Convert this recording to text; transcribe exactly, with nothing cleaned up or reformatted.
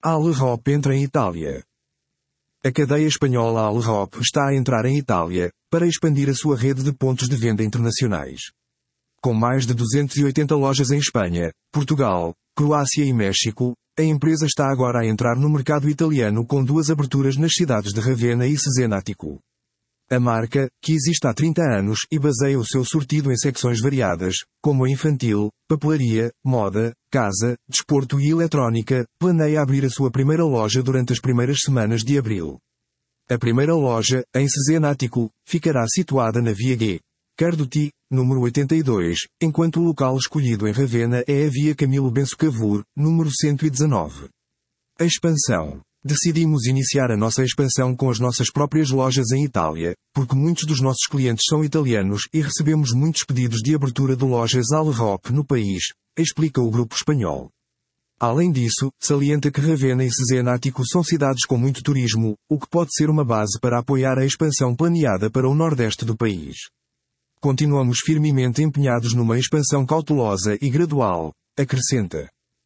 Allerhop entra em Itália. A cadeia espanhola Allerhop está a entrar em Itália, para expandir a sua rede de pontos de venda internacionais. Com mais de duzentas e oitenta lojas em Espanha, Portugal, Croácia e México, a empresa está agora a entrar no mercado italiano com duas aberturas nas cidades de Ravenna e Cesenatico. A marca, que existe há trinta anos e baseia o seu sortido em secções variadas, como a infantil, papelaria, moda, casa, desporto e eletrónica, planeia abrir a sua primeira loja durante as primeiras semanas de abril. A primeira loja, em Cesenatico, ficará situada na Via G. Carduti, número oitenta e dois, enquanto o local escolhido em Ravenna é a Via Camilo Benso Cavour, número cento e dezenove. A expansão. Decidimos iniciar a nossa expansão com as nossas próprias lojas em Itália, porque muitos dos nossos clientes são italianos e recebemos muitos pedidos de abertura de lojas Allerhop no país, explica o grupo espanhol. Além disso, salienta que Ravenna e Cesenatico são cidades com muito turismo, o que pode ser uma base para apoiar a expansão planeada para o nordeste do país. Continuamos firmemente empenhados numa expansão cautelosa e gradual, acrescenta.